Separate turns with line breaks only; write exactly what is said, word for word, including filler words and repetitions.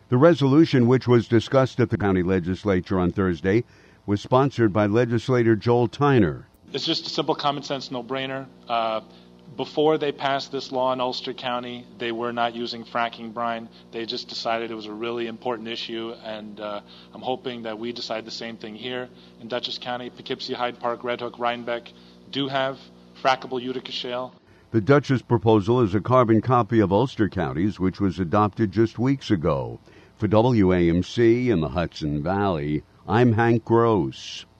The resolution, which was discussed at the county legislature on Thursday, was sponsored by legislator Joel Tyner.
It's just a simple common sense no-brainer. Uh, before they passed this law in Ulster County, they were not using fracking brine. They just decided it was a really important issue, and uh, I'm hoping that we decide the same thing here in Dutchess County. Poughkeepsie, Hyde Park, Red Hook, Rhinebeck do have frackable Utica shale.
The Dutchess proposal is a carbon copy of Ulster County's, which was adopted just weeks ago. For W A M C in the Hudson Valley, I'm Hank Gross.